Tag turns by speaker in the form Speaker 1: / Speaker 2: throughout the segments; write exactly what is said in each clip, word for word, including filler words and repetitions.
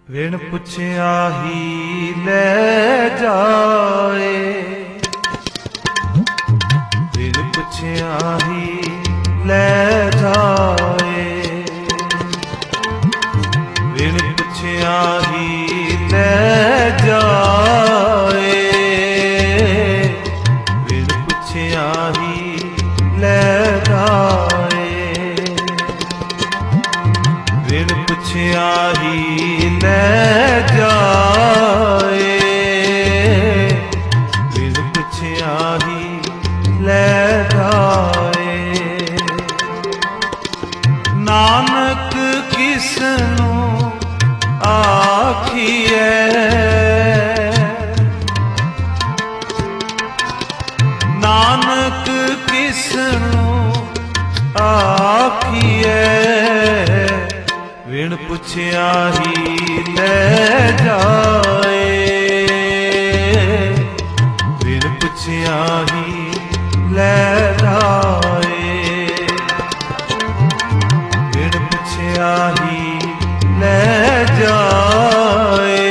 Speaker 1: ਵਿਣ ਪੁੱਛਿਆ ਹੀ ਲੈ ਜਾਏ, ਵਿਣ ਪੁੱਛਿਆ ਹੀ ਲੈ ਜਾਏ, ਵਿਣ ਪੁੱਛਿਆ ਹੀ ਲੈ ਜਾਏ, ਵਿਣ ਪੁੱਛਿਆ ਹੀ ਲੈ ਜਾਏ, ਵਿਣ ਪੁੱਛਿਆ ਹੀ ਲੈ ਜਾਏ, ਵਿਣ ਪੁੱਛਿਆ ਹੀ ਲੈ ਜਾਏ। ਨਾਨਕ ਕਿਸਨੂੰ ਆਖੀਐ, ਨਾਨਕ ਕਿਸਨੂੰ ਆਖੀਐ, ਵਿਣ ਪੁੱਛਿਆ ਹੀ ਲੈ ਜਾਏ, ਵਿਣ ਪੁੱਛਿਆ ਹੀ ਲੈ ਜਾਏ, ਵਿਣ ਪੁੱਛਿਆ ਹੀ ਲੈ ਜਾਏ,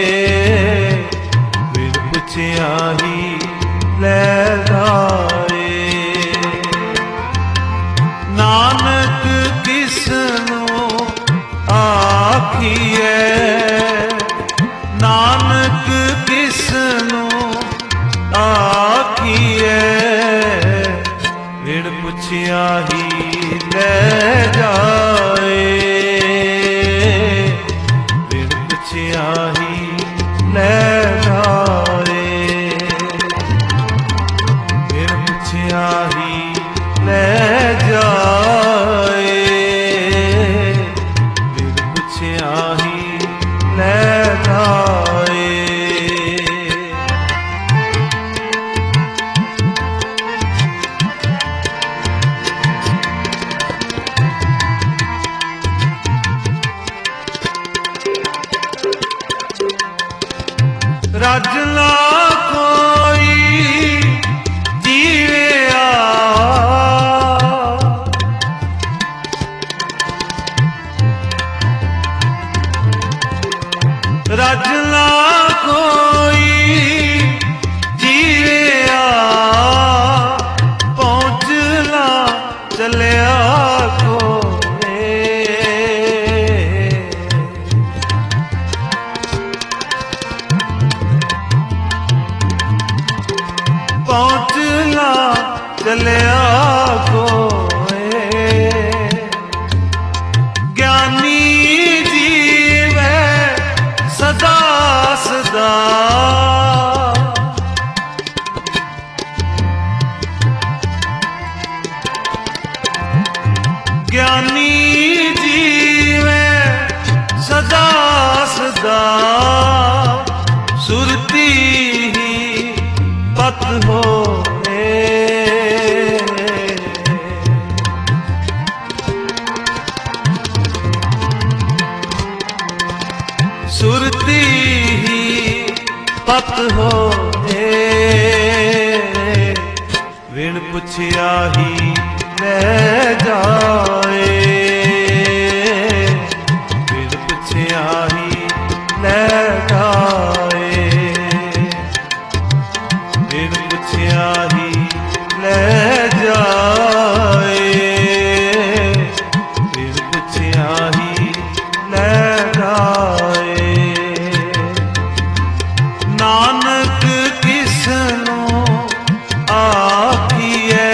Speaker 1: ਵਿਣ ਪੁੱਛਿਆ ਹੀ ਲੈ ਜਾਏ। ਨਾਨਕ ਕਿਸਨੂੰ ਆਖੀਐ, ਨਾਨਕ ਕਿਸਨੂੰ ਆਖੀਐ, ਵਿਣ ਪੁੱਛਿਆ ਹੀ ਲੈ ਜਾਏ, ਵਿਣ ਪੁੱਛਿਆ ਹੀ ਲੈ ਜਾਏ, ਵਿਣ ਪੁੱਛਿਆ ਹੀ ਲੈ ਜਾਏ, ਵਿਣ ਪੁੱਛਿਆ ਹੀ ਲੈ ਜਾਏ। ਰਜਲਾ ਕੋਈ ਜੀਵਿਆ, ਰਜਲਾ ਕੋਈ ਜੀਵਿਆ, ਪਹੁੰਚਲਾ ਚੱਲਿਆ ਕੋਏ, ਪਹੁੰਚਲਾ ਚੱਲਿਆ ਕੋਏ। ਗਿਆਨੀ ਜੀਵੈ ਸਦਾ ਸਦਾ, ਗਿਆਨੀ ਜੀਵੈ ਸਦਾ ਸਦਾ, ਸੁਰਤੀ ਹੀ ਪਤ ਹੋਏ, ਸੁਰਤੀ ਹੀ ਪਤ ਹੋਏ, ਵਿਣ ਪੁੱਛਿਆ ਹੀ ਲੈ ਜਾਏ, ਵਿਣ ਪੁੱਛਿਆ ਹੀ ਲੈ ਜਾਏ, ਵਿਣ ਪੁੱਛਿਆ ਹੀ ਲੈ ਜਾਏ, ਵਿਣ ਪੁੱਛਿਆ ਹੀ ਲੈ ਜਾਏ। ਨਾਨਕ ਕਿਸਨੂੰ ਆਖੀਐ,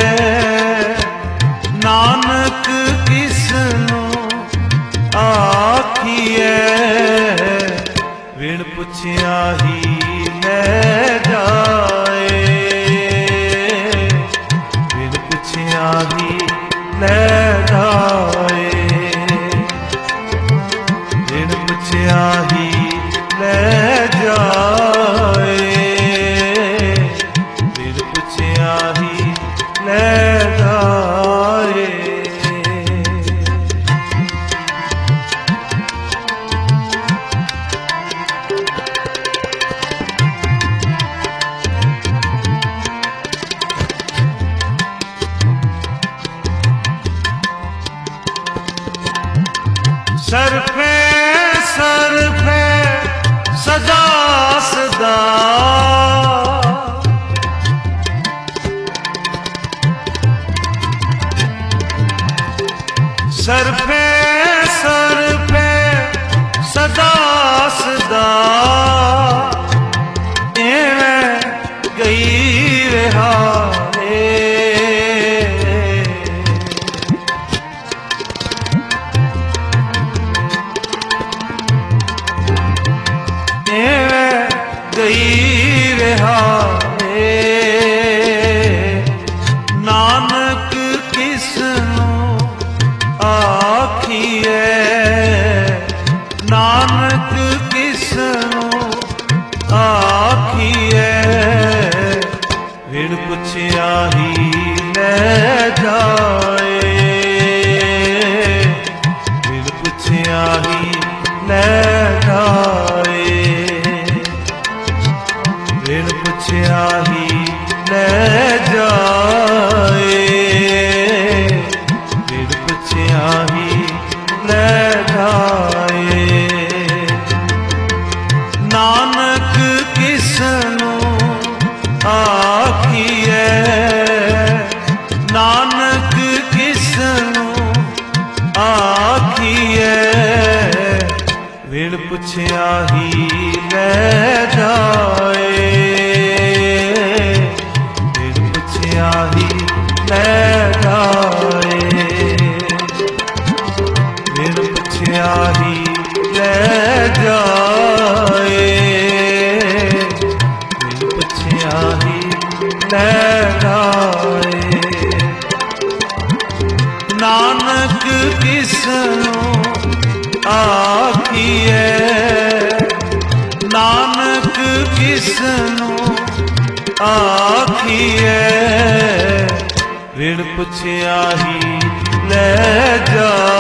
Speaker 1: ਨਾਨਕ ਕਿਸਨੂੰ ਆਖੀਐ, ਵਿਣ ਪੁੱਛਿਆ ਹੀ ਲੈ ਜਾਏ, ਵਿਣ ਪੁੱਛਿਆ ਹੀ ਲੈ ਜਾਏ, ਵਿਣ ਪੁੱਛਿਆ ਹੀ ਲੈ ਜਾਏ, ਵਿਣ ਪੁੱਛਿਆ ਹੀ ਲੈ ਜਾਏ। ਸਰਫੇ ਸਰਫੇ ਸਦਾ ਸਦਾ ਸਰਫੇ ਸਰਫੇ ਸਦਾ ਸਦਾ ਐਵੇਂ ਗਈ ਰਿਹਾ ਗਈ ਰਿਹਾ ਏ ਨਾਨਕ ਕਿਸ ਨੂੰ ਆਖੀਏ ਨਾਨਕ ਕਿਸ ਨੂੰ ਆਖੀਏ ਵਿਣ ਪੁੱਛਿਆ ਹੀ ਲੈ ਜਾਏ ਵਿਣ ਪੁੱਛਿਆ ਹੀ ਲੈ ਜਾਏ ਵਿਣ ਪੁੱਛਿਆ ਹੀ ਲੈ ਜਾਏ ਵਿਣ ਪੁੱਛਿਆ ਹੀ ਲੈ ਜਾਏ ਨਾਨਕ ਕਿਸ ਨੂੰ ਆਖੀਏ ਨਾਨਕ ਕਿਸ ਨੂੰ ਆਖੀਏ ਵਿਣ ਪੁੱਛਿਆ ਹੀ ਲੈ ਜਾਏ ਵਿਣ ਪੁੱਛਿਆ ਹੀ ਲੈ ਜਾਏ ਵਿਣ ਪੁੱਛਿਆ ਹੀ ਲੈ ਜਾਏ ਵਿਣ ਪੁੱਛਿਆ ਹੀ ਲੈ ਜਾਏ ਨਾਨਕ ਕਿਸ ਨੂੰ ਆਖੀਏ ਨਾਨਕ ਕਿਸ ਨੂੰ ਆਖੀਏ ਵਿਣ ਪੁੱਛਿਆ ਹੀ ਲੈ ਜਾ